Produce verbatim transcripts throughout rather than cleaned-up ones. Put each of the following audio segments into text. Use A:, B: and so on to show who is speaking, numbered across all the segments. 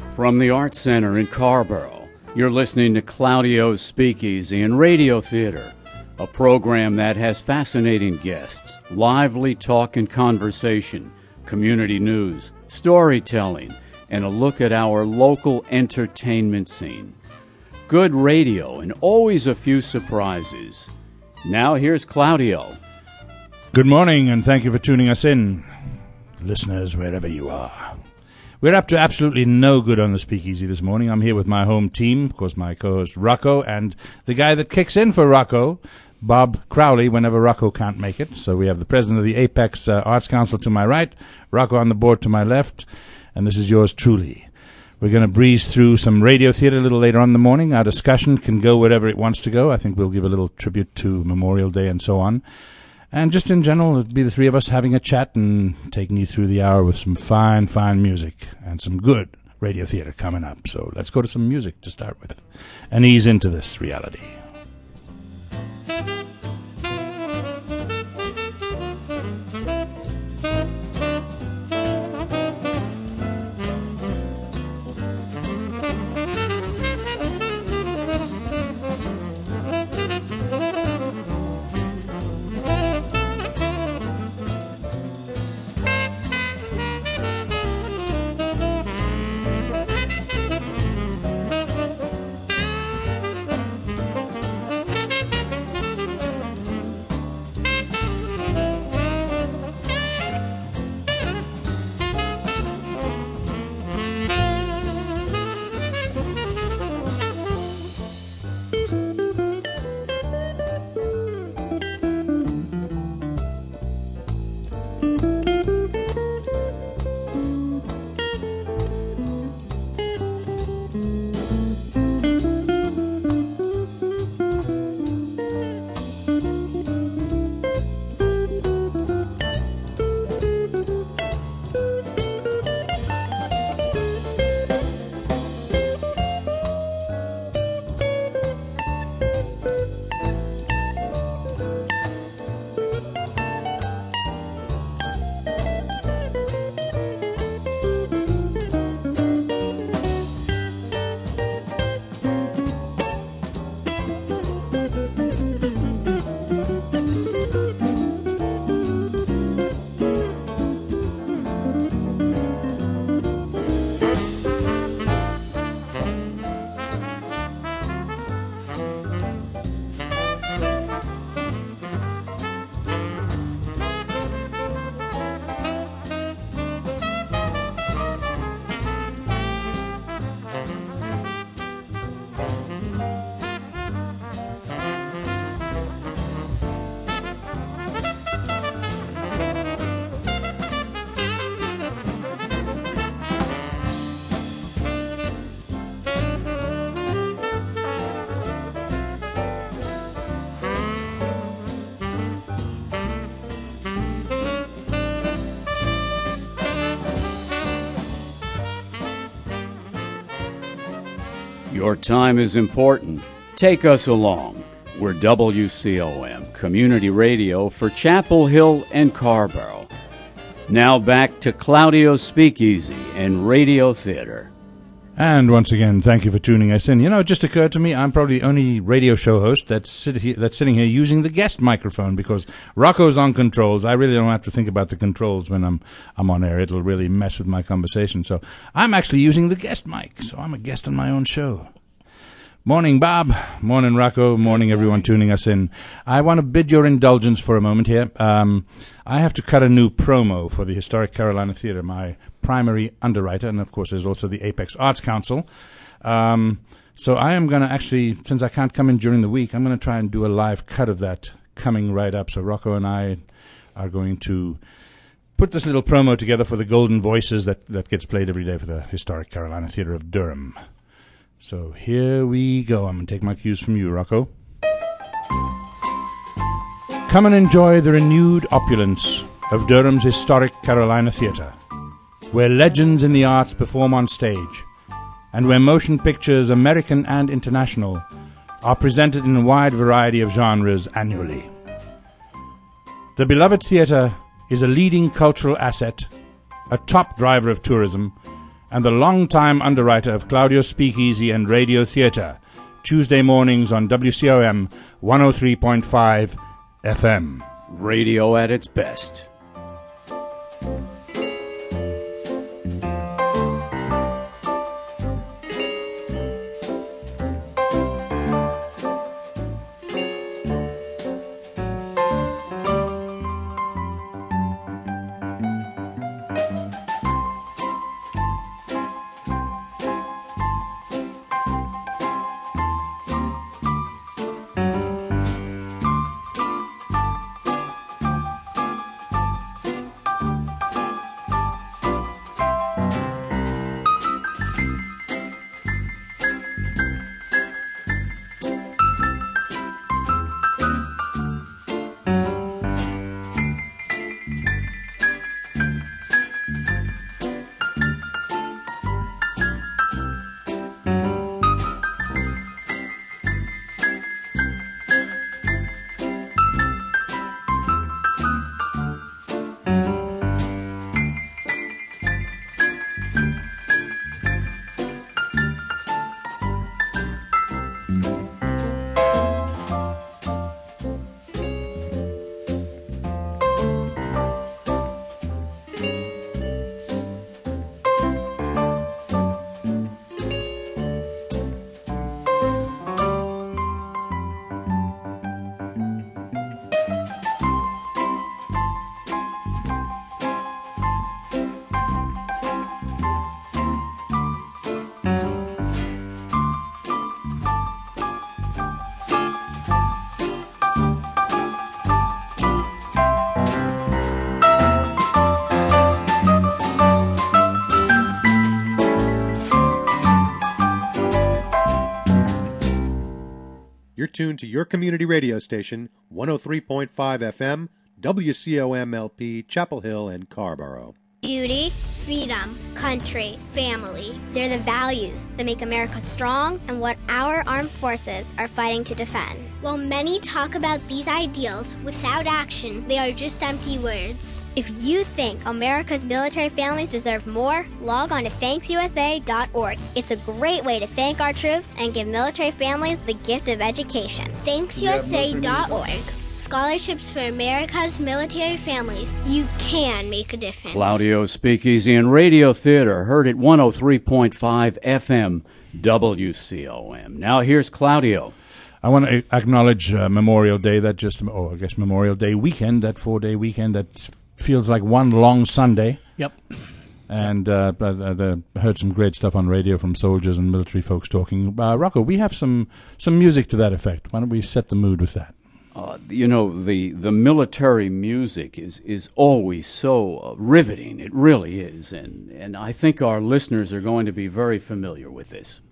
A: From the Arts Center in Carborough, you're listening to Claudio's Speakeasy and Radio Theater, a program that has fascinating guests, lively talk and conversation, community news, storytelling, and a look at our local entertainment scene. Good radio and always a few surprises. Now here's Claudio.
B: Good morning, and thank you for tuning us in, listeners, wherever you are. We're up to absolutely no good on the Speakeasy this morning. I'm here with my home team, of course, my co-host Rocco, and the guy that kicks in for Rocco, Bob Crowley, whenever Rocco can't make it. So we have the president of the Apex uh, Arts Council to my right, Rocco on the board to my left, and this is yours truly. We're going to breeze through some radio theater a little later on in the morning. Our discussion can go wherever it wants to go. I think we'll give a little tribute to Memorial Day and so on. And just in general, it'll be the three of us having a chat and taking you through the hour with some fine, fine music and some good radio theater coming up. So let's go to some music to start with and ease into this reality.
A: Your time is important. Take us along. We're W C O M, community radio for Chapel Hill and Carborough. Now back to Claudio's Speakeasy and Radio Theater.
B: And once again, thank you for tuning us in. You know, it just occurred to me, I'm probably the only radio show host that's, sit here, that's sitting here using the guest microphone because Rocco's on controls. I really don't have to think about the controls when I'm I'm on air. It'll really mess with my conversation. So I'm actually using the guest mic, so I'm a guest on my own show. Morning, Bob. Morning, Rocco. Morning, everyone tuning us in. I want to bid your indulgence for a moment here. Um, I have to cut a new promo for the Historic Carolina Theater, my primary underwriter, and of course there's also the Apex Arts Council. Um, so I am going to actually, since I can't come in during the week, I'm going to try and do a live cut of that coming right up. So Rocco and I are going to put this little promo together for the Golden Voices that, that gets played every day for the Historic Carolina Theater of Durham. So here we go. I'm going to take my cues from you, Rocco. Come and enjoy the renewed opulence of Durham's Historic Carolina Theater, where legends in the arts perform on stage, and where motion pictures, American and international, are presented in a wide variety of genres annually. The beloved theater is a leading cultural asset, a top driver of tourism, and the longtime underwriter of Claudio's Speakeasy and Radio Theatre. Tuesday mornings on W C O M one oh three point five F M.
A: Radio at its best.
C: You're tuned to your community radio station, one oh three point five F M, W C O M L P, Chapel Hill and Carborough.
D: Duty, freedom, country, family. They're the values that make America strong and what our armed forces are fighting to defend. While many talk about these ideals without action, they are just empty words. If you think America's military families deserve more, log on to thanks U S A dot org. It's a great way to thank our troops and give military families the gift of education. thanks U S A dot org. Scholarships for America's military families. You can make a difference.
A: Claudio's Speakeasy and Radio Theater, heard at one oh three point five F M W C O M. Now here's Claudio.
B: I want to acknowledge uh, Memorial Day, that just, oh, I guess Memorial Day weekend, that four-day weekend that feels like one long Sunday.
E: Yep.
B: And uh, I uh, heard some great stuff on radio from soldiers and military folks talking. Uh, Rocco, we have some, some music to that effect. Why don't we set the mood with that?
A: Uh, you know, the, the military music is, is always so uh, riveting. It really is. And, and I think our listeners are going to be very familiar with this.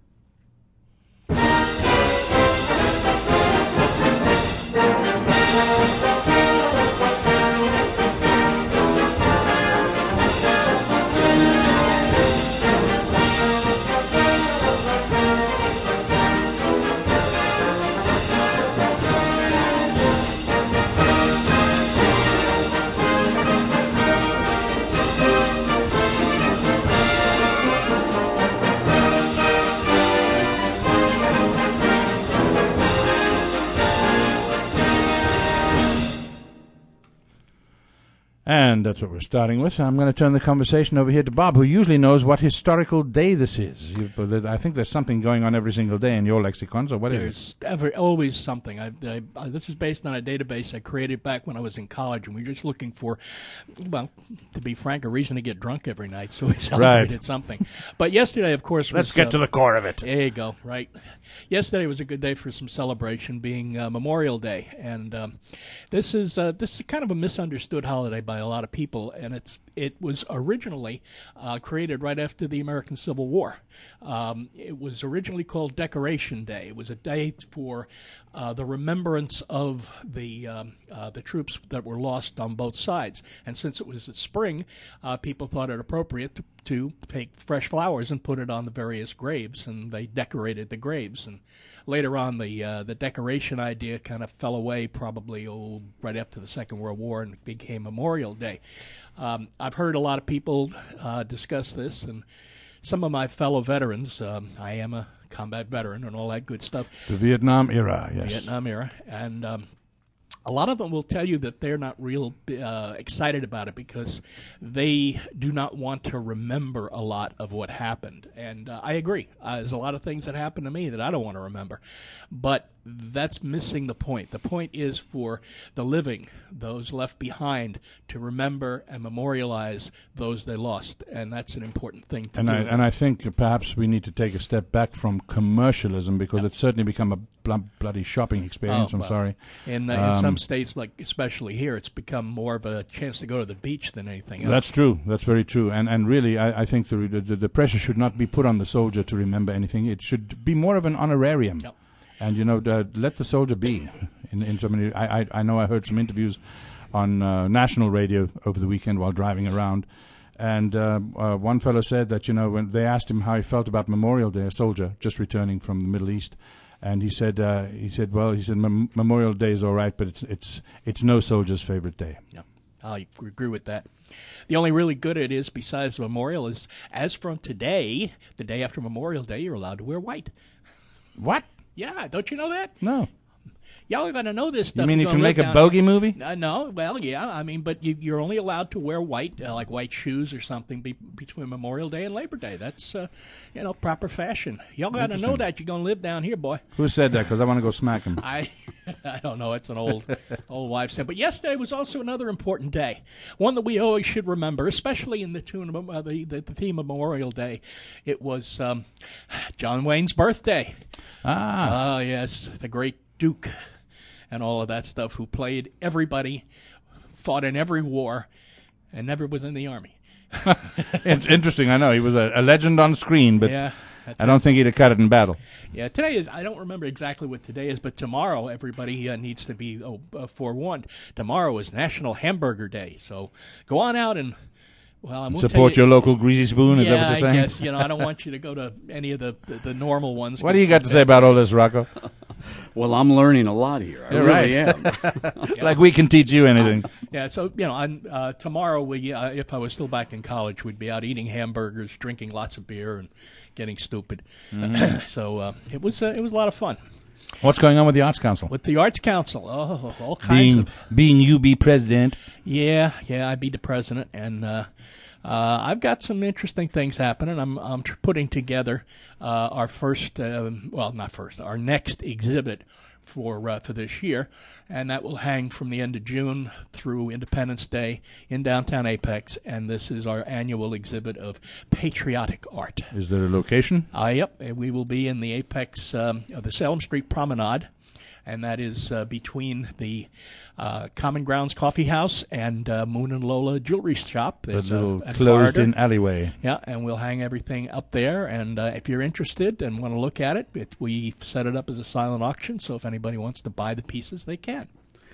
B: And that's what we're starting with. I'm going to turn the conversation over here to Bob, who usually knows what historical day this is. You, I think there's something going on every single day in your lexicon, so what
E: there's
B: is it?
E: There's ever, always something. I, I, I, this is based on a database I created back when I was in college, and we were just looking for, well, to be frank, a reason to get drunk every night, so we celebrated
B: right.
E: something. But yesterday, of course, was...
B: Let's get uh, to the core of it.
E: There you go, right. Yesterday was a good day for some celebration, being uh, Memorial Day, and um, this is uh, this is kind of a misunderstood holiday by a lot of people, and it's it was originally uh, created right after the American Civil War. Um, it was originally called Decoration Day. It was a day for uh, the remembrance of the um, uh, the troops that were lost on both sides, and since it was spring, uh, people thought it appropriate to to take fresh flowers and put it on the various graves, and they decorated the graves. And later on, the uh, the decoration idea kind of fell away, probably oh, right after the Second World War, and it became Memorial Day. Um, I've heard a lot of people uh, discuss this, and some of my fellow veterans. Um, I am a combat veteran and all that good stuff.
B: The Vietnam era, yes.
E: Vietnam era. And um, a lot of them will tell you that they're not real uh, excited about it because they do not want to remember a lot of what happened. And uh, I agree. Uh, there's a lot of things that happened to me that I don't want to remember. But that's missing the point. The point is for the living, those left behind, to remember and memorialize those they lost. And that's an important thing to
B: and
E: do.
B: I, and I think perhaps we need to take a step back from commercialism because yep. it's certainly become a bl- bloody shopping experience.
E: Oh,
B: I'm
E: well,
B: sorry.
E: In, uh,
B: um,
E: in some states, like especially here, it's become more of a chance to go to the beach than anything else.
B: That's true. That's very true. And and really, I, I think the, the the pressure should not be put on the soldier to remember anything. It should be more of an honorarium.
E: Yep.
B: And, you know, uh, let the soldier be. In, in so many, I, I, I know I heard some interviews on uh, national radio over the weekend while driving around. And uh, uh, one fellow said that, you know, when they asked him how he felt about Memorial Day, a soldier just returning from the Middle East, and he said, uh, he said, well, he said, Mem- Memorial Day is all right, but it's it's it's no soldier's favorite day.
E: Yeah, I agree with that. The only really good it is, besides Memorial, is as from today, the day after Memorial Day, you're allowed to wear white.
B: What?
E: Yeah, don't you know that?
B: No.
E: Y'all are going to know this stuff.
B: You mean you
E: You're
B: can make a
E: down
B: bogey
E: here.
B: movie?
E: Uh, no, well, yeah, I mean, but you, you're only allowed to wear white, uh, like white shoes or something, be, between Memorial Day and Labor Day. That's, uh, you know, proper fashion. Y'all got to know that. You're going to live down here, boy.
B: Who said that? Because I want to go smack him.
E: I I don't know. It's an old old wives' tale. But yesterday was also another important day, one that we always should remember, especially in the tune of uh, the, the the theme of Memorial Day. It was um, John Wayne's birthday.
B: Ah,
E: oh yes, the great Duke, and all of that stuff. Who played everybody, fought in every war, and never was in the army.
B: It's interesting. I know he was a, a legend on screen, but
E: yeah.
B: I don't think he'd have cut it in battle.
E: Yeah, today is, I don't remember exactly what today is, but tomorrow everybody uh, needs to be oh, uh, forewarned. Tomorrow is National Hamburger Day, so go on out and, well, I won't
B: support
E: tell you,
B: your local greasy spoon, is
E: yeah,
B: that what you're saying?
E: I guess, you know, I don't want you to go to any of the, the, the normal ones.
B: What do you got to say about all this, Rocco?
A: Well, I'm learning a lot here. I
B: You're
A: really
B: right.
A: am.
B: Like we can teach you anything.
E: Yeah, so, you know, on, uh, tomorrow, we, uh, if I was still back in college, we'd be out eating hamburgers, drinking lots of beer, and getting stupid. Mm-hmm. so uh, it was uh, it was a lot of fun.
B: What's going on with the Arts Council?
E: With the Arts Council, oh, all kinds
B: being,
E: of...
B: Being you be president.
E: Yeah, yeah, I'd be the president, and uh, uh, I've got some interesting things happening. I'm I'm tr- putting together uh, our first, um, well, not first, our next exhibit for uh, for this year, and that will hang from the end of June through Independence Day in downtown Apex, and this is our annual exhibit of patriotic art.
B: Is there a location?
E: Uh, yep, we will be in the Apex, um, of the Salem Street Promenade, and that is uh, between the uh, Common Grounds Coffee House and uh, Moon and Lola Jewelry Shop.
B: The
E: There's
B: little
E: a, a
B: closed-in
E: corridor.
B: alleyway.
E: Yeah, and we'll hang everything up there, and uh, if you're interested and want to look at it, it, we set it up as a silent auction, so if anybody wants to buy the pieces, they can.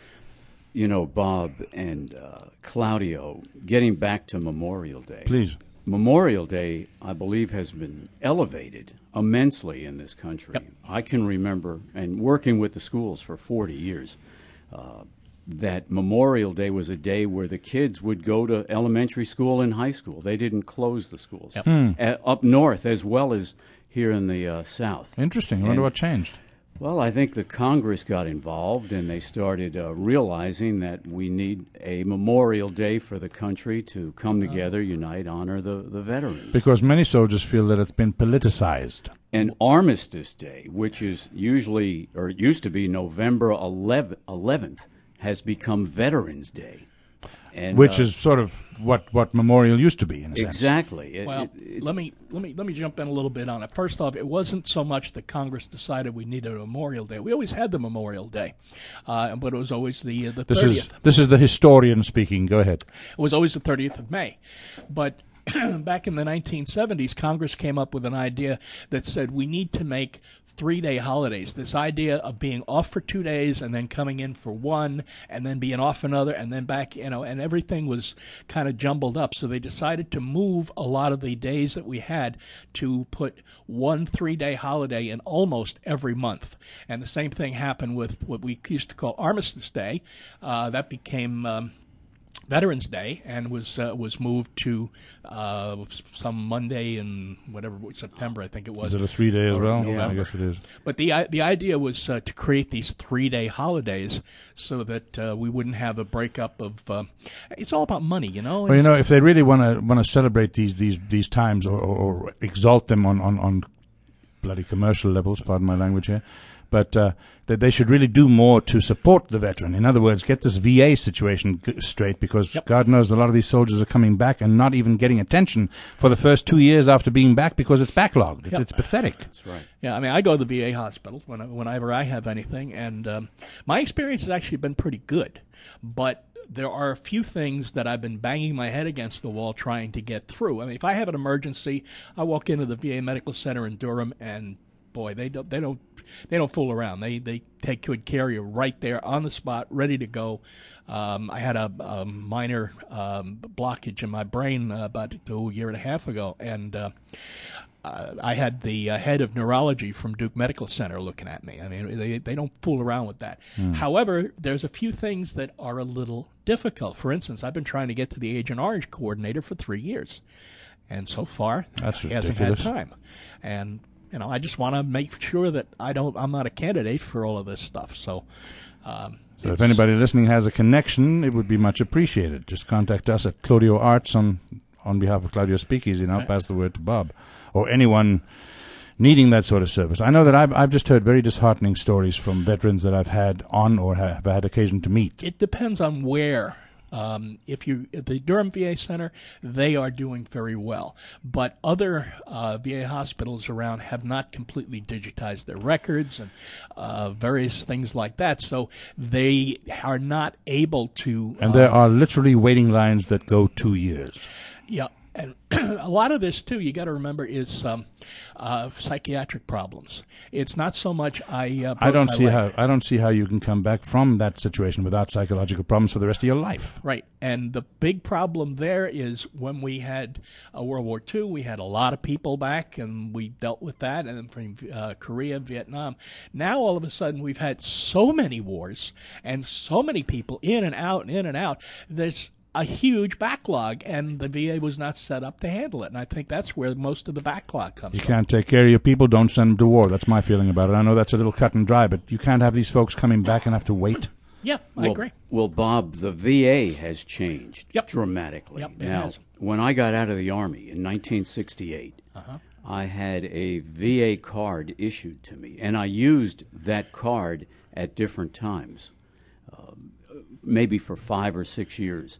A: You know, Bob and uh, Claudio, getting back to Memorial Day.
B: Please.
A: Memorial Day, I believe, has been elevated immensely in this country.
E: Yep.
A: I can remember, and working with the schools for forty years, uh, that Memorial Day was a day where the kids would go to elementary school and high school. They didn't close the schools.
E: Yep.
B: Hmm.
A: Uh, up north as well as here in the uh, south.
B: Interesting. I wonder
A: And-
B: what changed.
A: Well, I think the Congress got involved, and they started uh, realizing that we need a Memorial Day for the country to come together, unite, honor the, the veterans.
B: Because many soldiers feel that it's been politicized.
A: And Armistice Day, which is usually, or it used to be November eleventh, has become Veterans Day. And,
B: Which
A: uh,
B: is sort of what, what Memorial used to be, in a sense.
A: Exactly. It-
E: Well,
A: it- it's-
E: let me let me let me jump in a little bit on it. First off, it wasn't so much that Congress decided we needed a Memorial Day. We always had the Memorial Day, uh, but it was always the uh, the
B: This
E: thirtieth.
B: is this is the historian speaking. Go ahead.
E: It was always the thirtieth of May. But back in the nineteen seventies, Congress came up with an idea that said we need to make three-day holidays. This idea of being off for two days and then coming in for one and then being off another and then back, you know, and everything was kind of jumbled up. So they decided to move a lot of the days that we had to put one three-day holiday in almost every month. And the same thing happened with what we used to call Armistice Day. Uh, that became... Um, Veterans Day and was uh, was moved to uh, some Monday in whatever September I think it was.
B: Is it a three day as
E: Or
B: well?
E: November.
B: Yeah, I guess it is.
E: But the i- the idea was uh, to create these three day holidays so that uh, we wouldn't have a breakup of. Uh, it's all about money, you know.
B: Well, you
E: It's-
B: know, if they really want to want to celebrate these these these times or, or, or exalt them on, on, on bloody commercial levels, pardon my language here, but uh, that they should really do more to support the veteran. In other words, get this V A situation g- straight, because
E: Yep.
B: God knows a lot of these soldiers are coming back and not even getting attention for the first two years after being back because it's backlogged. It's,
E: Yep.
B: it's pathetic.
A: That's right.
E: Yeah, I mean, I go to the V A hospital when, whenever I have anything, and um, my experience has actually been pretty good. But there are a few things that I've been banging my head against the wall trying to get through. I mean, if I have an emergency, I walk into the V A Medical Center in Durham, and boy, they don't they don't they don't fool around. They they take good care of you right there on the spot, ready to go. Um, I had a, a minor um, blockage in my brain uh, about a year and a half ago, and uh, uh, I had the uh, head of neurology from Duke Medical Center looking at me. I mean, they they don't fool around with that. However, there's a few things that are a little difficult. For instance, I've been trying to get to the Agent Orange coordinator for three years, and so far
B: That's
E: he hasn't
B: ridiculous.
E: had time. And you know, I just want to make sure that I don't. I'm not a candidate for all of this stuff. So. Um,
B: So if
E: it's-
B: anybody listening has a connection, it would be much appreciated. Just contact us at Claudio Arts on, on behalf of Claudio Speakeasy, and I'll pass the word to Bob. Or anyone needing that sort of service. I know that I've, I've just heard very disheartening stories from veterans that I've had on or have had occasion to meet.
E: It depends on where. Um, if you at the Durham V A Center, they are doing very well, but other uh, V A hospitals around have not completely digitized their records and uh, various things like that. So they are not able to.
B: And
E: uh,
B: there are literally waiting lines that go two years.
E: Yeah, and a lot of this too, you got to remember, is um, uh, psychiatric problems. It's not so much I. Uh,
B: I
E: broke
B: don't
E: my
B: see
E: leg.
B: how I don't see how you can come back from that situation without psychological problems for the rest of your life.
E: Right, and the big problem there is when we had uh, World War Two, we had a lot of people back, and we dealt with that, and then from uh, Korea, Vietnam. Now all of a sudden we've had so many wars and so many people in and out and in and out. There's a huge backlog, and the V A was not set up to handle it. And I think that's where most of the backlog comes
B: You
E: from.
B: can't take care of your people, don't send them to war. That's my feeling about it. I know that's a little cut and dry, but you can't have these folks coming back and have to wait.
E: Yeah, I
A: well,
E: agree.
A: Well, Bob, the V A has changed
E: Yep.
A: dramatically.
E: Yep, it
A: now,
E: has.
A: when I got out of the Army in nineteen sixty-eight,
E: Uh-huh.
A: I had a V A card issued to me, and I used that card at different times, uh, maybe for five or six years.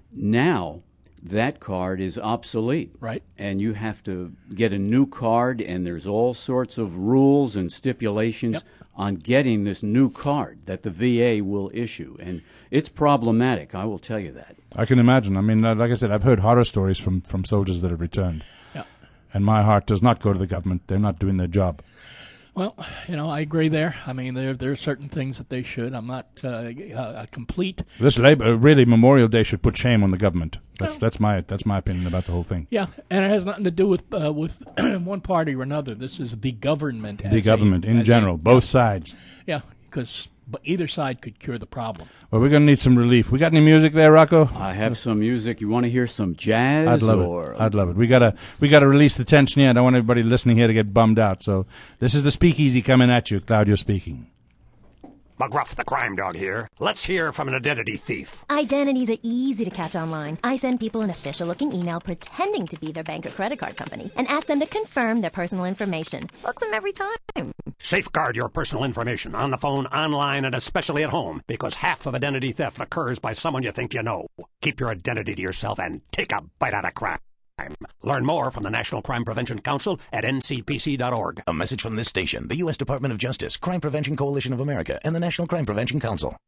A: Now, that card is obsolete.
E: Right.
A: And you have to get a new card, and there's all sorts of rules and stipulations
E: Yep.
A: on getting this new card that the V A will issue. And it's problematic, I will tell you that.
B: I can imagine. I mean, uh, like I said, I've heard horror stories from, from soldiers that have returned.
E: Yeah.
B: And my heart does not go to the government. They're not doing their job.
E: Well, you know, I agree there. I mean, there there are certain things that they should. I'm not uh, a, a complete.
B: This labor, really, Memorial Day should put shame on the government. That's that's my that's my opinion about the whole thing.
E: Yeah, and it has nothing to do with uh, with one party or another. This is the government.
B: The
E: as
B: government
E: a,
B: in
E: as
B: general,
E: a,
B: both sides.
E: Yeah, because but either side could cure the problem.
B: Well, we're going to need some relief. We got any music there, Rocco?
A: I have some music. You want to hear some jazz?
B: I'd love
A: or
B: it. I'd love it. We gotta we gotta release the tension here. I don't want everybody listening here to get bummed out. So this is the Speakeasy coming at you. Claudio speaking.
F: McGruff the crime dog here. Let's hear from an identity thief.
G: Identities are easy to catch online. I send people an official-looking email pretending to be their bank or credit card company and ask them to confirm their personal information. Hooks them every time.
F: Safeguard your personal information on the phone, online, and especially at home, because half of identity theft occurs by someone you think you know. Keep your identity to yourself and take a bite out of crime. Learn more from the National Crime Prevention Council at N C P C dot org.
H: A message from this station, the U S Department of Justice, Crime Prevention Coalition of America, and the National Crime Prevention Council.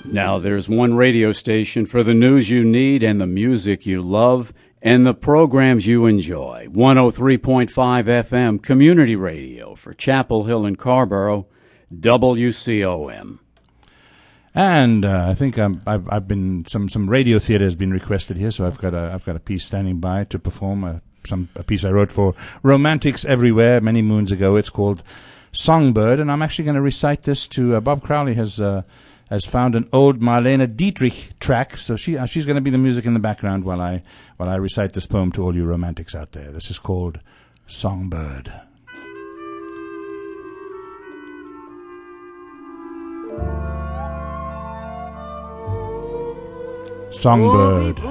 A: Now there's one radio station for the news you need and the music you love and the programs you enjoy. one oh three point five F M Community Radio for Chapel Hill and Carrboro, W C O M.
B: And uh, I think um, I've, I've been some, some radio theater has been requested here, so I've got a I've got a piece standing by to perform a some a piece I wrote for Romantics Everywhere many moons ago. It's called Songbird, and I'm actually going to recite this to uh, Bob Crowley has uh, has found an old Marlene Dietrich track, so she uh, she's going to be the music in the background while I while I recite this poem to all you romantics out there. This is called Songbird. Songbird.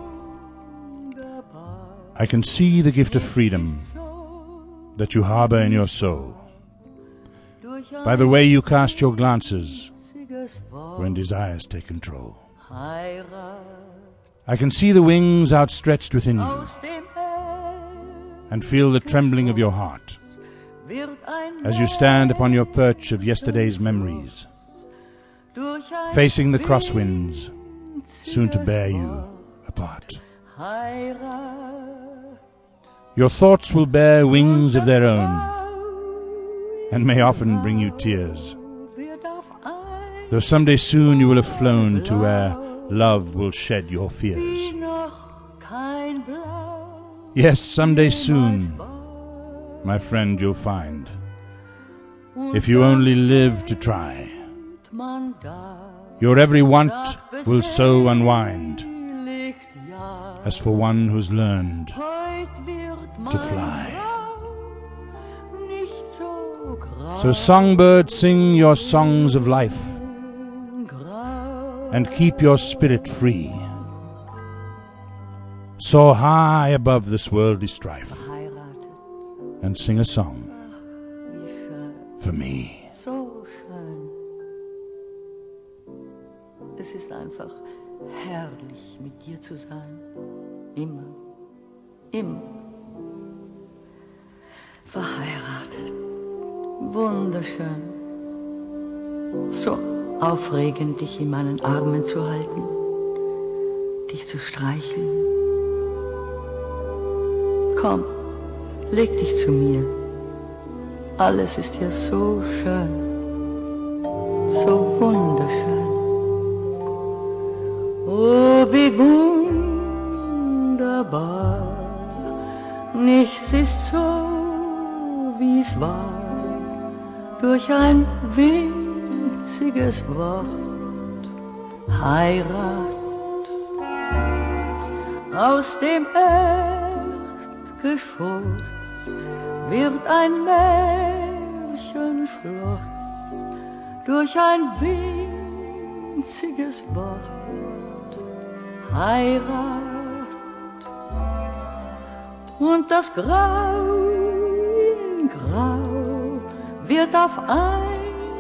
B: I can see the gift of freedom that you harbor in your soul by the way you cast your glances when desires take control. I can see the wings outstretched within you and feel the trembling of your heart as you stand upon your perch of yesterday's memories, facing the crosswinds soon to bear you apart. Your thoughts will bear wings of their own and may often bring you tears, though someday soon you will have flown to where love will shed your fears. Yes, someday soon, my friend, you'll find, if you only live to try, your every want will so unwind, as for one who's learned to fly. So songbird, sing your songs of life and keep your spirit free. Soar high above this worldly strife and sing a song for me.
I: Es ist einfach herrlich, mit dir zu sein. Immer, immer. Verheiratet. Wunderschön. So aufregend, dich in meinen Armen zu halten. Dich zu streicheln. Komm, leg dich zu mir. Alles ist hier so schön. So wunderschön. Oh, wie wunderbar, nichts ist so, wie es war, durch ein winziges Wort, Heirat. Aus dem Erdgeschoss wird ein Märchenschloss, durch ein winziges Wort, Heirat. Und das Grau in Grau wird auf einmal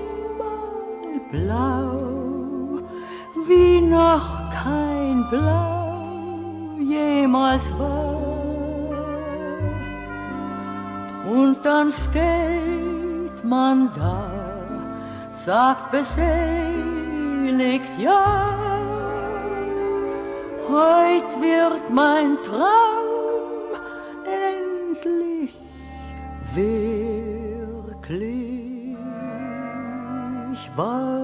I: blau, wie noch kein Blau jemals war. Und dann steht man da, sagt beseligt ja, heut wird mein Traum endlich wirklich wahr.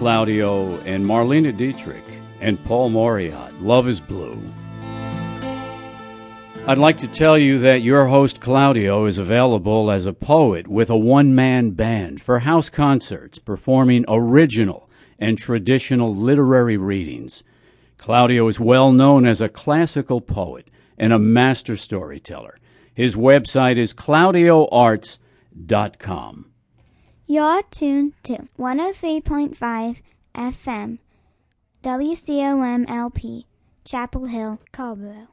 A: Claudio and Marlena Dietrich and Paul Moriarty. Love is Blue. I'd like to tell you that your host Claudio is available as a poet with a one-man band for house concerts performing original and traditional literary readings. Claudio is well known as a classical poet and a master storyteller. His website is claudio arts dot com.
J: You're tuned to one oh three point five F M, W C O M L P, Chapel Hill, Carrboro.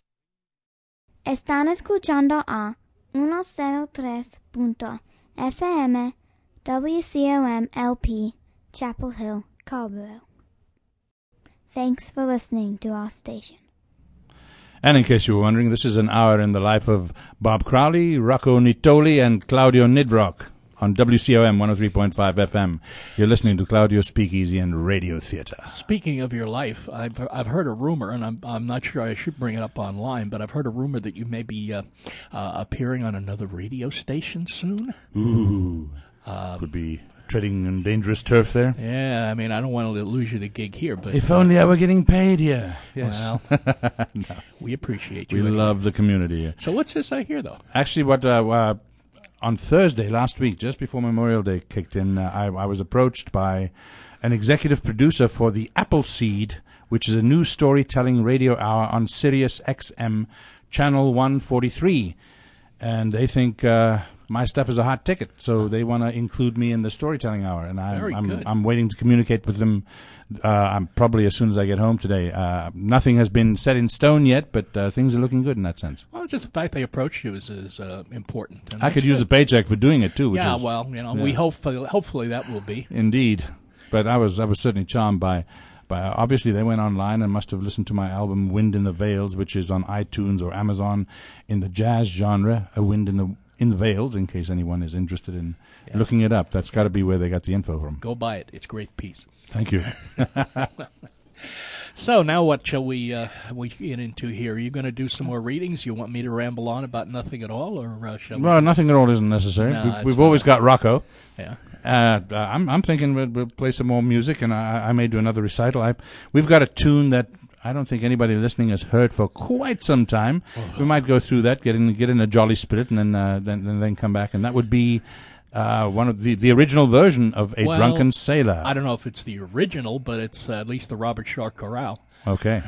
J: Están escuchando a one oh three punto F M, W C O M L P, Chapel Hill, Carrboro. Thanks for listening to our station.
B: And in case you were wondering, this is an hour in the life of Bob Crowley, Rocco Nitoli, and Claudio Nidrock on W C O M one oh three point five F M. You're listening to Claudio Speakeasy and Radio Theater.
E: Speaking of your life, I've I've heard a rumor, and I'm I'm not sure I should bring it up online, but I've heard a rumor that you may be uh, uh, appearing on another radio station soon.
B: Ooh,
E: uh,
B: could be treading on dangerous turf there.
E: Yeah, I mean, I don't want to lose you the gig here, but
B: if
E: uh,
B: only I were getting paid here. Yes.
E: Well,
B: no.
E: We appreciate you.
B: We
E: anyway.
B: love the community.
E: So what's this I hear, though?
B: Actually, what uh, uh, on Thursday last week, just before Memorial Day kicked in, uh, I, I was approached by an executive producer for the Appleseed, which is a new storytelling radio hour on Sirius X M Channel one forty-three. And they think uh, my stuff is a hot ticket, so they want to include me in the storytelling hour. And I,
E: Very
B: I'm,
E: good.
B: I'm waiting to communicate with them. Uh, I'm probably as soon as I get home today. Uh, nothing has been set in stone yet, but uh, things are looking good in that sense.
E: Well, just the fact they approached you is, is uh, important. And
B: I could
E: that's
B: use
E: good.
B: a paycheck for doing it too. Which
E: Yeah,
B: is,
E: well, you know,
B: yeah.
E: we hopefully hopefully that will be.
B: Indeed, but I was I was certainly charmed by. by obviously, they went online and must have listened to my album "Wind in the Vales," which is on iTunes or Amazon in the jazz genre. A wind in the in the Vales, in case anyone is interested in
E: Yeah.
B: looking it up. That's got to be where they got the info from.
E: Go buy it; it's a great piece.
B: Thank you.
E: So now, what shall we uh, we get into here? Are you going to do some more readings? You want me to ramble on about nothing at all, or uh, shall
B: Well,
E: we?
B: nothing at all isn't necessary.
E: No,
B: we've
E: it's
B: we've
E: not.
B: always got Rocco.
E: Yeah.
B: Uh, uh, I'm I'm thinking we'll, we'll play some more music, and I, I may do another recital. I, we've got a tune that I don't think anybody listening has heard for quite some time.
E: Oh.
B: We might go through that, get in get in a jolly spirit, and then uh, then, then then come back, and that would be uh, one of the the original version of A
E: Well,
B: Drunken Sailor.
E: I don't know if it's the original, but it's uh, at least the Robert Shaw chorale.
B: Okay.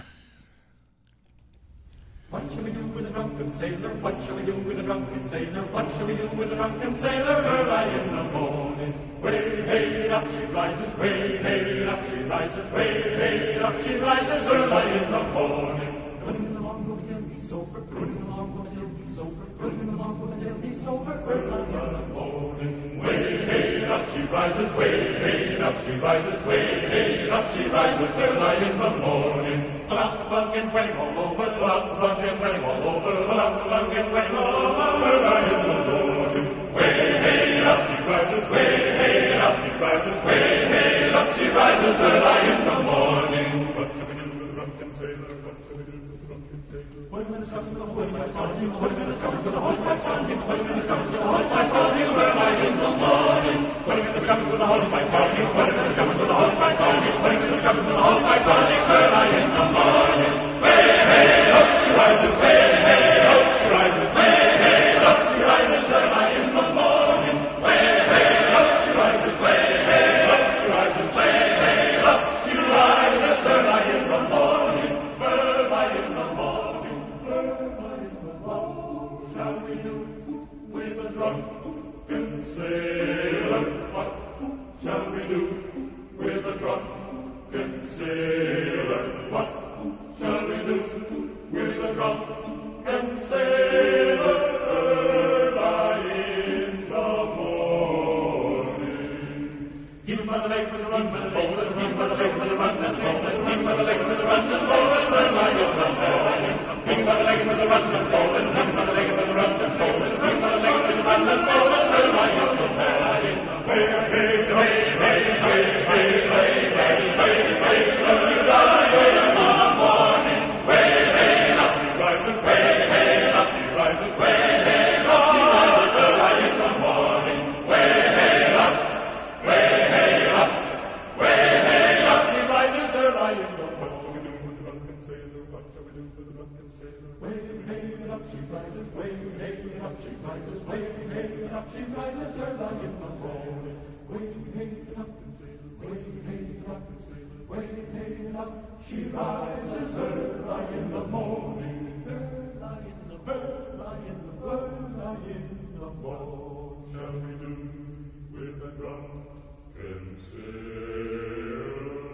K: What shall we do with a drunken sailor? What shall we do with a drunken sailor? What shall we do with a drunken sailor early in the morning? Way, hey, up she rises, way, hey, up she rises, way, hey, up she rises early in the morning. Running along the hill, he's sober, running along the hill, he's sober, running along the hill, he's sober early in the morning. Way, hey, up she rises, way, hey, up she rises, way, hey, up she rises early in the morning. Pull out the bug and wang all over, pull out the bug and wang all over, pull out the bug and wang all over, early in the morning. Way, hey, up she rises, way, hey, up she rises, way, hey, up she rises early in the morning. What shall we do with the drunken sailor? What shall we do with the drunken sailor? Put him in the stomach with the hosepipe starting, put him in the stomach with the hosepipe starting, put him in the stomach with the hosepipe starting, early in the morning. Put him in the stomach with the hosepipe starting, put him in the stomach with the hosepipe starting, put him in the stomach with the hosepipe starting, early in the morning. Way, hey, up she rises, way, hey, up she rises, way, hey, up she rises early in the morning. Way, hey, up she rises, way, hey, up she rises, way, hey, up she rises early in the morning. Early in the morning, early in the morning. What shall we do with a drunken sailor? What shall we do with a drunken sailor? What shall we do with a drunken sailor early in the morning? Give him by the leg with a run and fold it, give him by the leg with a run and fold it, give him by the leg with a run and fold it, early in the morning. Give him by the leg with a run and fold it, give him by the leg with a run and fold it, give him by the leg with a run and fold it, early in the morning. Hey, hey, hey, hey, hey, hey, hey, hey, hey, hey, up she rises in the morning. Way, hey, up she rises, way, hey, up she rises, way, hey, up she rises early in the morning. Way, hey, up, way, hey, up, way, she rises, way, hey, and up she rises, way, hey, and up she rises early in the morning. Way, hey, and up and sail, way, hey, and up and sail, way, hey, and up she rises early in the morning. Early in the, early in the, early in the morning. Shall we do with a drunken sailor?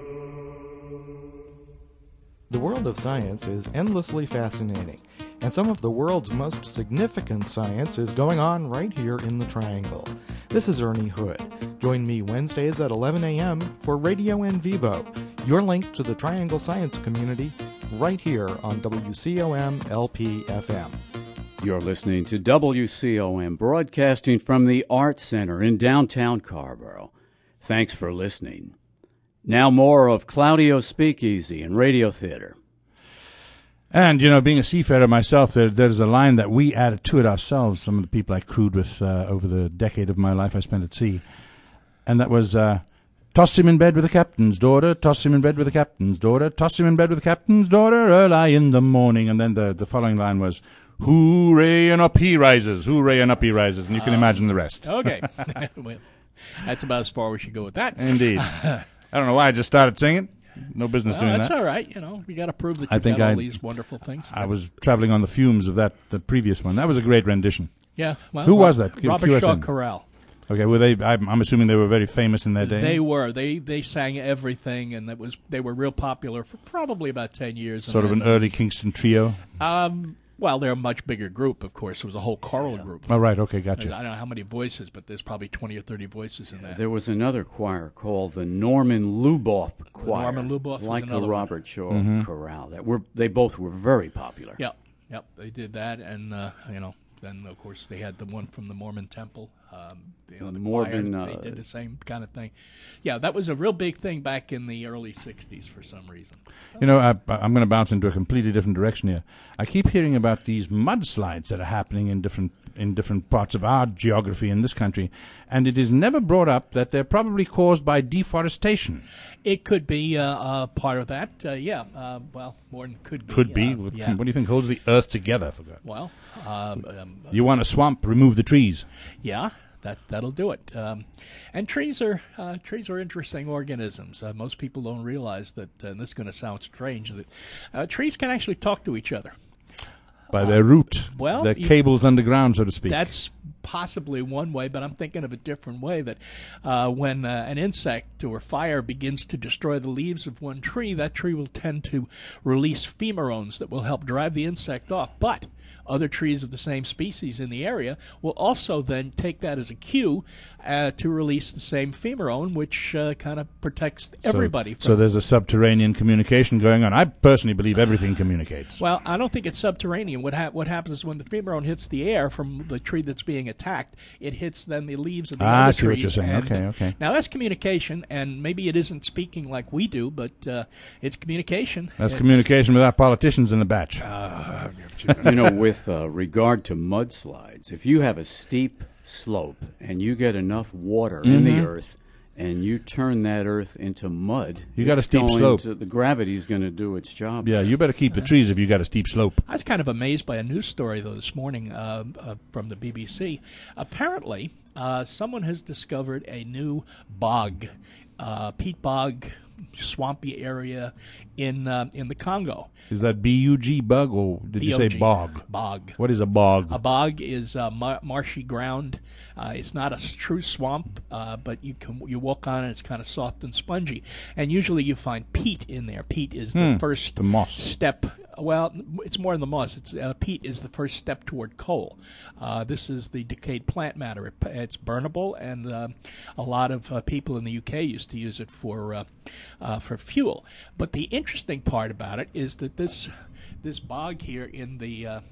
L: The world of science is endlessly fascinating, and some of the world's most significant science is going on right here in the Triangle. This is Ernie Hood. Join me Wednesdays at eleven a.m. for Radio En Vivo, your link to the Triangle science community, right here on W C O M L P F M.
A: You're listening to W C O M, broadcasting from the Art Center in downtown Carrboro. Thanks for listening. Now more of Claudio's Speakeasy and Radio Theater.
B: And, you know, being a seafarer myself, there, there's a line that we added to it ourselves, some of the people I crewed with uh, over the decade of my life I spent at sea. And that was, uh, toss him in bed with the captain's daughter, toss him in bed with the captain's daughter, toss him in bed with the captain's daughter early in the morning. And then the, the following line was, hooray and up he rises, hooray and up he rises. And you can um, imagine the rest.
E: Okay. Well, that's about as far as we should go with that.
B: Indeed. I don't know why I just started singing. No business
E: well,
B: doing
E: that's
B: that.
E: That's all right. You know, you got to prove that
B: I
E: you've
B: think
E: got all
B: I,
E: these wonderful things.
B: I was traveling on the fumes of that the previous one. That was a great rendition.
E: Yeah. Well,
B: Who
E: Rob,
B: was that?
E: Robert
B: Q S
E: Shaw
B: M.
E: Corral.
B: Okay. Well, they. I'm, I'm assuming they were very famous in their day.
E: They were. They they sang everything, and that was they were real popular for probably about ten years.
B: Sort of an early Kingston trio.
E: Um. Well, they're a much bigger group, of course. It was a whole choral group.
B: Oh, right. Okay, gotcha.
E: I don't know how many voices, but there's probably twenty or thirty voices in that.
A: There was another choir called the Norman Luboff Choir.
E: The Norman Luboff
A: like
E: was
A: the
E: another
A: Robert
E: one.
A: Shaw
B: Mm-hmm.
A: Chorale. That were they both were very popular.
E: Yep, yep. They did that, and uh, you know, then of course they had the one from the Mormon Temple. Um, you know, the
A: Mormon,
E: choir,
A: uh,
E: they did the same kind of thing. Yeah, that was a real big thing back in the early sixties for some reason.
B: You know, I, I'm going to bounce into a completely different direction here. I keep hearing about these mudslides that are happening in different in different parts of our geography in this country, and it is never brought up that they're probably caused by deforestation.
E: It could be uh, uh, part of that. Uh, yeah. Uh, well, more than could be.
B: Could be.
E: Uh,
B: what,
E: yeah.
B: what do you think holds the earth together? For God?
E: Well, um, um,
B: you want a swamp? Remove the trees.
E: Yeah. That that'll do it. Um, and trees are uh, trees are interesting organisms. Uh, most people don't realize that, uh, and this is going to sound strange, that uh, trees can actually talk to each other
B: by their uh, root.
E: Well,
B: their
E: you,
B: cables underground, so to speak.
E: That's possibly one way, but I'm thinking of a different way. That uh, when uh, an insect or fire begins to destroy the leaves of one tree, that tree will tend to release pheromones that will help drive the insect off. But other trees of the same species in the area will also then take that as a cue uh, to release the same pheromone, which uh, kind of protects everybody.
B: So,
E: from
B: so there's a subterranean communication going on. I personally believe everything communicates.
E: Well, I don't think it's subterranean. What, ha- what happens is when the pheromone hits the air from the tree that's being attacked, it hits then the leaves of the
B: ah,
E: other
B: I see
E: trees.
B: what you're saying. Okay, okay.
E: Now, that's communication, and maybe it isn't speaking like we do, but uh, it's communication.
B: That's
E: it's,
B: communication without politicians in the batch.
E: Uh,
A: you know, with uh, regard to mudslides, if you have a steep slope and you get enough water mm-hmm. in the earth and you turn that earth into mud,
B: you got a steep slope.
A: To, the gravity's going to do its job.
B: Yeah, you better keep the trees if you got a steep slope.
E: I was kind of amazed by a news story, though, this morning uh, uh, from the B B C. Apparently, uh, someone has discovered a new bog, uh, peat bog, swampy area in uh, in the Congo.
B: Is that B U G bug or did
E: B O G,
B: you say bog?
E: Bog.
B: What is a bog?
E: A bog is uh, mar- marshy ground. Uh, it's not a true swamp, uh, but you can you walk on it. It's kind of soft and spongy, and usually you find peat in there. Peat is the
B: hmm,
E: first
B: the moss.
E: step. Well, it's more than the moss. It's uh, peat is the first step toward coal. Uh, this is the decayed plant matter. It, it's burnable, and uh, a lot of uh, people in the U K used to use it for uh, uh, for fuel. But the interesting part about it is that this this bog here in the uh,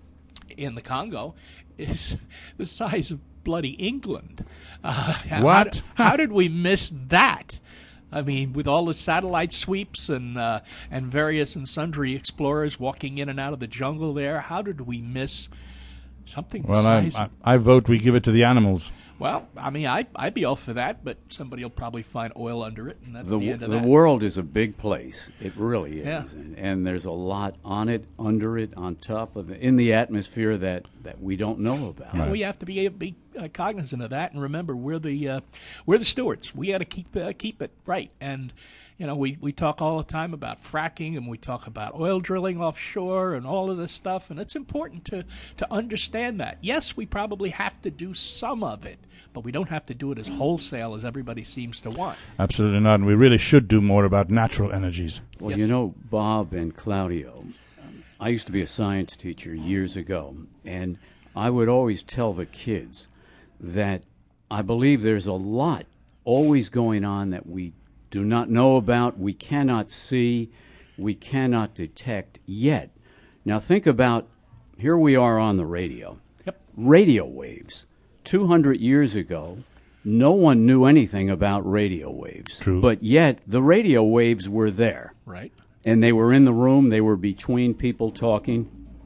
E: in the Congo is the size of bloody England. Uh,
B: what?
E: How, how did we miss that? I mean, with all the satellite sweeps and uh, and various and sundry explorers walking in and out of the jungle there, how did we miss something
B: well,
E: the size
B: I,
E: of...
B: I, I vote we give it to the animals.
E: Well, I mean, I, I'd be all for that, but somebody will probably find oil under it, and that's
A: the,
E: the end of
A: the
E: that.
A: world is a big place. It really is.
E: Yeah.
A: And, and there's a lot on it, under it, on top of it, in the atmosphere that, that we don't know about.
E: And we have to be be uh, cognizant of that, and remember, we're the uh, we're the stewards. We got to keep uh, keep it right. And you know, we, we talk all the time about fracking, and we talk about oil drilling offshore and all of this stuff, and it's important to, to understand that. Yes, we probably have to do some of it, but we don't have to do it as wholesale as everybody seems to want.
B: Absolutely not, and we really should do more about natural energies.
A: Well,
E: Yes.
A: you know, Bob and Claudio, um, I used to be a science teacher years ago, and I would always tell the kids that I believe there's a lot always going on that we do not know about, we cannot see, we cannot detect yet. Now think about, here we are on the radio.
E: Yep.
A: Radio waves. two hundred years ago, no one knew anything about radio waves.
B: True.
A: But yet, the radio waves were there.
E: Right.
A: And they were in the room, they were between people talking,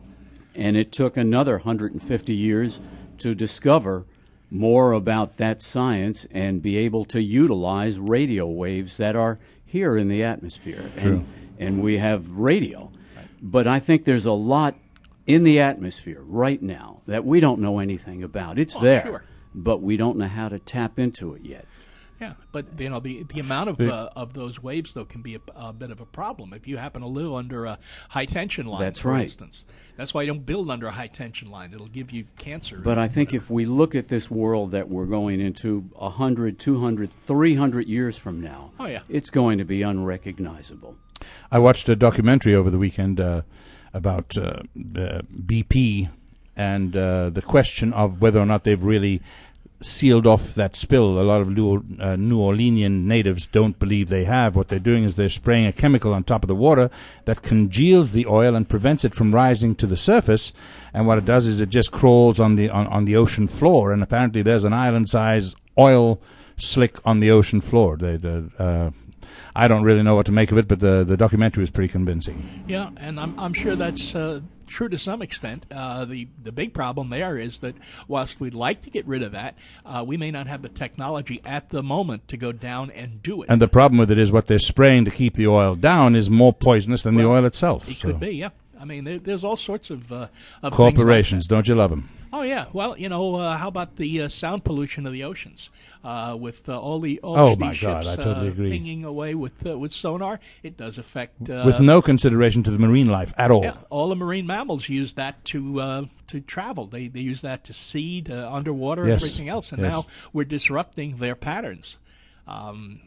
A: and it took another one hundred fifty years to discover more about that science and be able to utilize radio waves that are here in the atmosphere.
B: True.
A: And, and we have radio. Right. But I think there's a lot in the atmosphere right now that we don't know anything about. It's
E: Oh,
A: there,
E: sure.
A: but we don't know how to tap into it yet.
E: Yeah, but you know the the amount of
B: Big-
E: uh, of those waves though can be a, a bit of a problem if you happen to live under a high tension line.
A: That's
E: for
A: right.
E: instance, that's why you don't build under a high tension line. It'll give you cancer.
A: But I think if we look at this world that we're going into one hundred, two hundred, three hundred years from now,
E: Oh, yeah.
A: it's going to be unrecognizable.
B: I watched a documentary over the weekend uh, about uh, uh, B P and uh, the question of whether or not they've really sealed off that spill. A lot of New, uh, New Orleanian natives don't believe they have. What they're doing is they're spraying a chemical on top of the water that congeals the oil and prevents it from rising to the surface. And what it does is it just crawls on the on, on the ocean floor. And apparently there's an island-size oil slick on the ocean floor. They, they, uh, I don't really know what to make of it, but the the documentary was pretty convincing.
E: Yeah, and I'm I'm sure that's uh, true to some extent. Uh, the the big problem there is that whilst we'd like to get rid of that, uh, we may not have the technology at the moment to go down and do it.
B: And the problem with it is what they're spraying to keep the oil down is more poisonous than
E: Well,
B: the oil itself.
E: It
B: so.
E: could be, yeah. I mean, there, there's all sorts of, uh, of
B: Corporations,
E: things like
B: don't you love them?
E: that. Oh yeah, well, you know, uh, how about the uh, sound pollution of the oceans uh, with uh, all the all
B: Oh,
E: these
B: my
E: ships
B: God, I totally
E: uh,
B: agree.
E: pinging away with uh, with sonar? It does affect uh,
B: With no consideration to the marine life at all.
E: Yeah, all the marine mammals use that to uh, to travel. They they use that to seed uh, underwater
B: Yes,
E: and everything else, and
B: yes.
E: now we're disrupting their patterns. Um,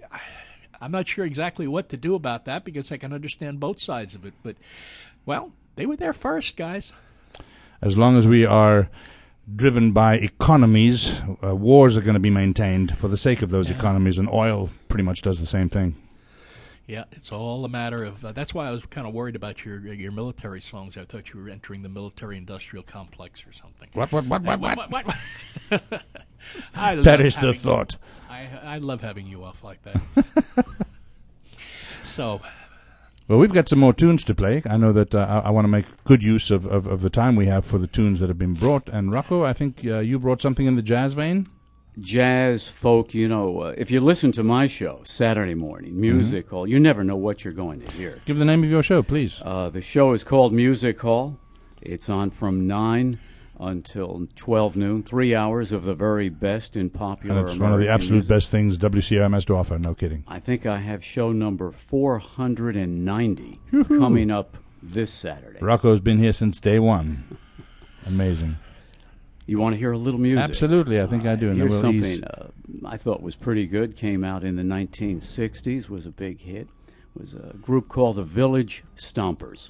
E: I'm not sure exactly what to do about that because I can understand both sides of it, but well, they were there first, guys.
B: As long as we are driven by economies, uh, wars are going to be maintained for the sake of those
E: Yeah.
B: economies, and oil pretty much does the same thing.
E: Yeah, it's all a matter of. Uh, that's why I was kind of worried about your your military songs. I thought you were entering the military-industrial complex or something.
B: What, what, what,
E: Uh,
B: what,
E: what, what, what? I
B: That
E: love
B: is the
E: having-
B: thought.
E: I I love having you off like that. So,
B: Well, we've got some more tunes to play. I know that uh, I, I want to make good use of, of, of the time we have for the tunes that have been brought. And Rocco, I think uh, you brought something in the jazz vein?
A: Jazz, folk, you know, uh, if you listen to my show, Saturday morning, Music Hall, you never know what you're going to hear.
B: Give the name of your show, please.
A: Uh, the show is called Music Hall. It's on from nine until twelve noon, three hours of the very best in popular
B: And it's
A: American
B: one of the absolute
A: music.
B: best things W C O M has to offer, no kidding.
A: I think I have show number four hundred ninety coming up this Saturday.
B: Rocco's been here since day one. Amazing.
A: You want to hear a little music?
B: Absolutely, I think I do. And then
A: Here's
B: we'll
A: something
B: ease-
A: uh, I thought was pretty good. Came out in the nineteen sixties. Was a big hit. Was a group called the Village Stompers.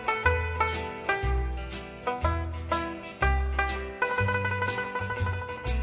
K: Thank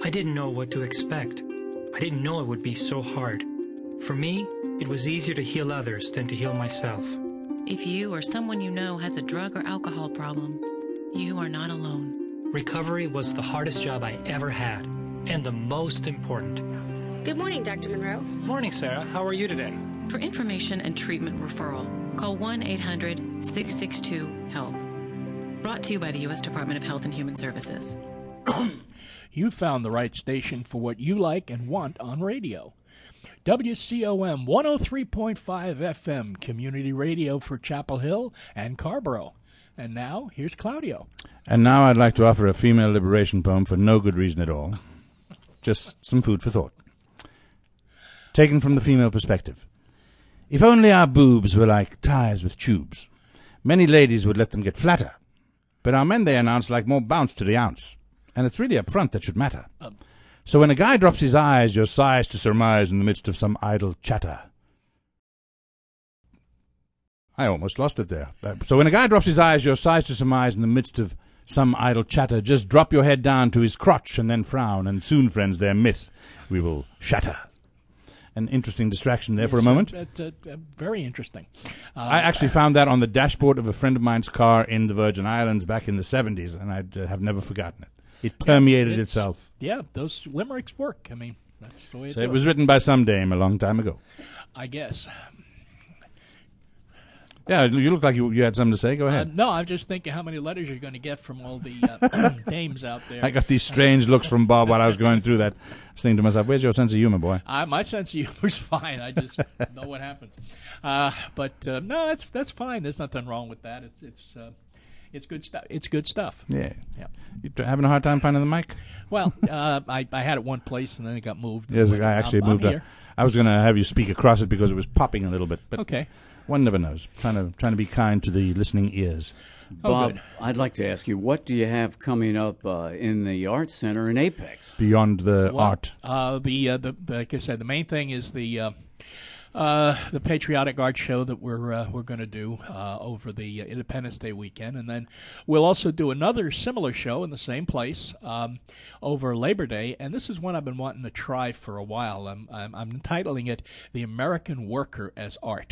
M: I didn't know what to expect. I didn't know it would be so hard. For me, it was easier to heal others than to heal myself.
N: If you or someone you know has a drug or alcohol problem, you are not alone.
M: Recovery was the hardest job I ever had, and the most important.
O: Good morning, Doctor Monroe.
M: Morning, Sarah. How are you today?
N: For information and treatment referral, call one eight hundred six six two HELP. Brought to you by the U S Department of Health and Human Services.
E: You found the right station for what you like and want on radio. W C O M one oh three point five F M, community radio for Chapel Hill and Carborough. And now, here's Claudio.
B: And now I'd like to offer a female liberation poem for no good reason at all. Just some food for thought. Taken from the female perspective. If only our boobs were like ties with tubes, many ladies would let them get flatter. But our men, they announce, like more bounce to the ounce. And it's really up front that should matter. Um, so when a guy drops his eyes, your sighs to surmise in the midst of some idle chatter. I almost lost it there. Uh, so when a guy drops his eyes, your sighs to surmise in the midst of some idle chatter. Just drop your head down to his crotch and then frown. And soon, friends, their myth we will shatter. An interesting distraction there for a moment.
E: Uh, uh, uh, very interesting. Uh,
B: I actually found that on the dashboard of a friend of mine's car in the Virgin Islands back in the seventies, and I uh, have never forgotten it. It permeated
E: yeah,
B: itself.
E: Yeah, those limericks work. I mean, that's the way it
B: So
E: goes.
B: it was written by some dame a long time ago.
E: I guess.
B: Yeah, you look like you, you had something to say. Go ahead.
E: Uh, no, I'm just thinking how many letters you're going to get from all the uh, dames out there.
B: I got these strange looks from Bob while I was going through that. I was thinking to myself, where's your sense of humor, boy?
E: Uh, my sense of humor's fine. I just know what happens. Uh, but uh, no, that's that's fine. There's nothing wrong with that. It's it's uh, it's good stuff. It's good stuff.
B: Yeah.
E: Yeah.
B: You having a hard time finding the mic?
E: Well, uh, I I had it one place and then it got moved.
B: Yes, the guy actually
E: I'm,
B: moved
E: I'm
B: up.
E: here.
B: I was going to have you speak across it because it was popping a little bit. But
E: okay.
B: One never knows. Trying to trying to be kind to the listening ears.
A: Bob,
E: oh,
A: I'd like to ask you, what do you have coming up uh, in the Arts Center in Apex?
B: Beyond the
E: well,
B: art.
E: Uh, the, uh, the like I said, the main thing is the uh, uh, the patriotic art show that we're uh, we're going to do uh, over the uh, Independence Day weekend, and then we'll also do another similar show in the same place um, over Labor Day. And this is one I've been wanting to try for a while. I'm I'm, I'm entitling it "The American Worker as Art."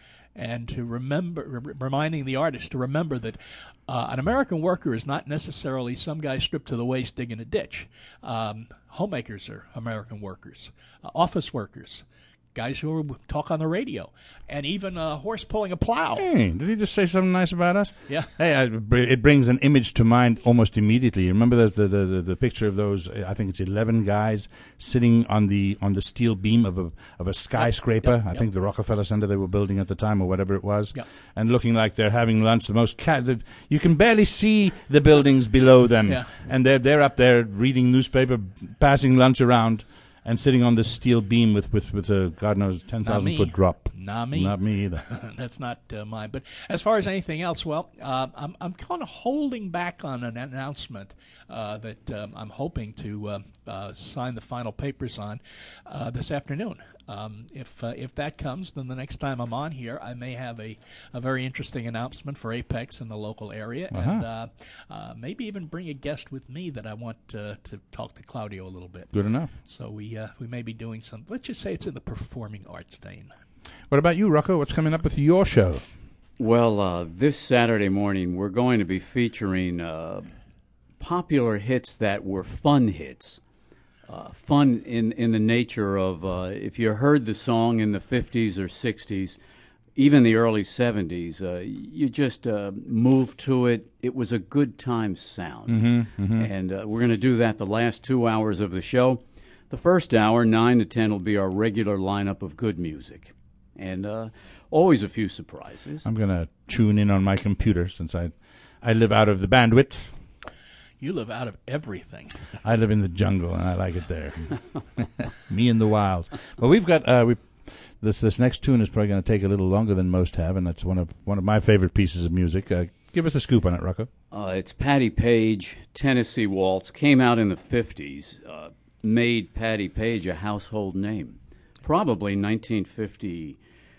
E: And to remember, r- reminding the artist to remember that uh, an American worker is not necessarily some guy stripped to the waist digging a ditch. Um, homemakers are American workers, uh, office workers, guys who are, talk on the radio, and even a horse pulling a plow.
B: Hey, did he just say something nice about us?
E: Yeah.
B: Hey, I, it brings an image to mind almost immediately. Remember the the, the the picture of those? I think it's eleven guys sitting on the on the steel beam of a of a skyscraper.
E: Yep, yep,
B: I
E: yep.
B: think the Rockefeller Center they were building at the time, or whatever it was,
E: Yep.
B: and looking like they're having lunch. The most ca- the, you can barely see the buildings below them,
E: Yeah.
B: and they're they're up there reading newspaper, passing lunch around. And sitting on this steel beam with, with, with a, God knows, ten thousand foot drop.
E: Not me.
B: Not me either.
E: That's not uh, mine. But as far as anything else, well, uh, I'm I'm kind of holding back on an announcement uh, that um, I'm hoping to uh, uh, sign the final papers on uh, this afternoon. Um, if uh, if that comes, then the next time I'm on here, I may have a, a very interesting announcement for Apex in the local area,
B: Uh-huh.
E: and uh, uh, maybe even bring a guest with me that I want uh, to talk to Claudio a little bit.
B: Good enough.
E: So we uh, we may be doing some. Let's just say it's in the performing arts vein.
B: What about you, Rocco? What's coming up with your show?
A: Well, uh, this Saturday morning, we're going to be featuring uh, popular hits that were fun hits. Uh, fun in, in the nature of, uh, if you heard the song in the fifties or sixties, even the early seventies, uh, you just uh, moved to it. It was a good time sound.
B: Mm-hmm, mm-hmm.
A: And uh, we're going to do that the last two hours of the show. The first hour, nine to ten, will be our regular lineup of good music. And uh, always a few surprises.
B: I'm going to tune in on my computer since I, I live out of the bandwidth.
E: You live out of everything.
B: I live in the jungle, and I like it there. Me and the wilds. Well, we've got uh, we this this next tune is probably going to take a little longer than most have, and that's one of one of my favorite pieces of music. Uh, give us a scoop on it, Rocco.
A: Uh, it's Patti Page, Tennessee Waltz. Came out in the fifties. Uh, made Patti Page a household name. Probably nineteen fifty-four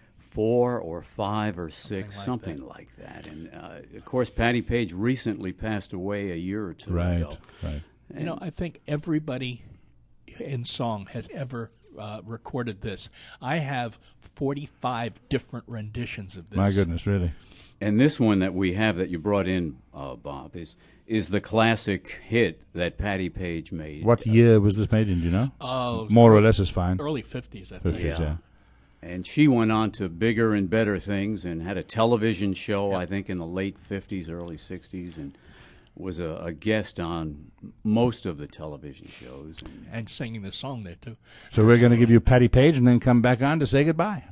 A: or five or six, something like, something that. like that. And, uh, of course, Patti Page recently passed away a year or two
B: right,
A: ago.
B: Right,
E: You know, I think everybody in song has ever uh, recorded this. I have forty-five different renditions of this.
B: My goodness, really.
A: And this one that we have that you brought in, uh, Bob, is is the classic hit that Patti Page made.
B: What year was this made in, do you know?
E: Uh,
B: More or less is fine.
E: Early fifties, I think.
B: fifties, yeah.
A: yeah. And she went on to bigger and better things and had a television show, yeah. I think, in the late fifties, early sixties, and was a, a guest on most of the television shows.
E: And, and singing the song there, too.
B: So we're going to give you Patti Page and then come back on to say goodbye.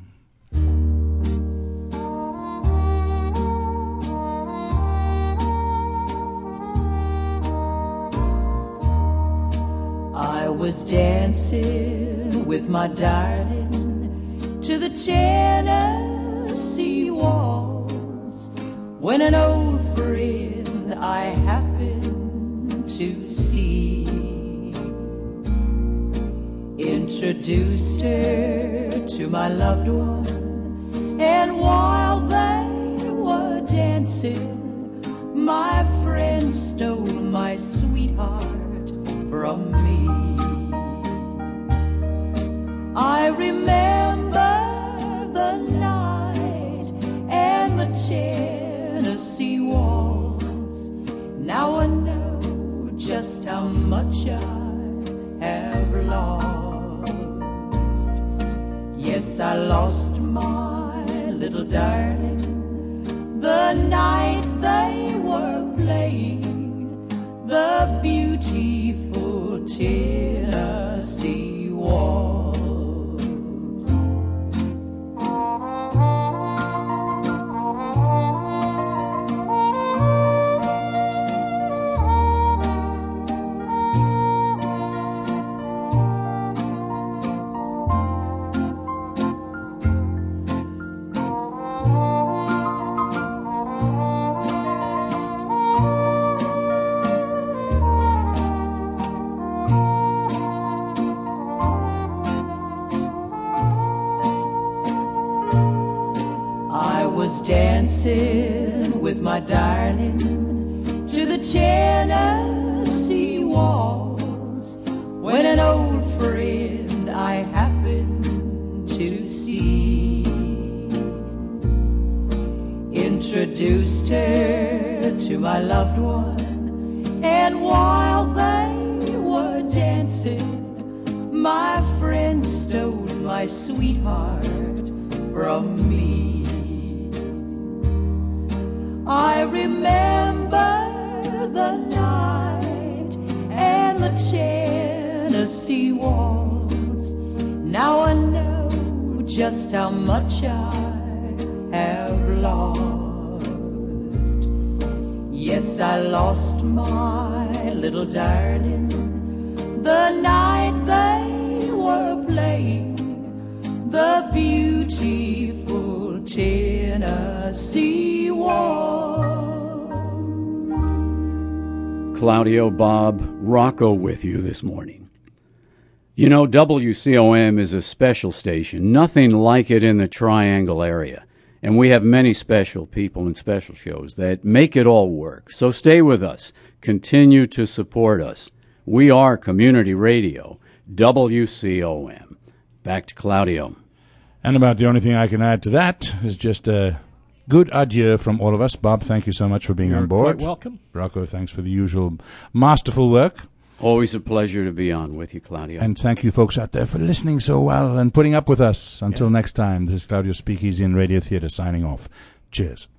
P: I was dancing with my darling to the Tennessee waltz when an old friend I happened to see introduced her to my loved one, and while they were dancing, my friend stole my sweetheart from me. I remember the night and the Tennessee waltz. Now I know just how much I have lost. Yes, I lost my little darling the night they were playing the beautiful Tennessee waltz. Dancing with my darling to the Tennessee waltz when an old friend I happened to see introduced her to my loved one, and while they were dancing, my friend stole my sweetheart from me. I remember the night and the Tennessee waltz. Now I know just how much I have lost. Yes, I lost my little darling the night they were playing the beautiful Tennessee waltz.
A: Claudio, Bob, Rocco with you this morning. You know, W C O M is a special station, nothing like it in the Triangle area. And we have many special people and special shows that make it all work. So stay with us. Continue to support us. We are Community Radio, W C O M. Back to Claudio.
B: And about the only thing I can add to that is just a good adieu from all of us. Bob, thank you so much for being
E: You're
B: on board.
E: Quite welcome.
B: Rocco, thanks for the usual masterful work.
A: Always a pleasure to be on with you, Claudio.
B: And thank you folks out there for listening so well and putting up with us. Until yeah. next time, this is Claudio Speakeasy and Radio Theatre signing off. Cheers.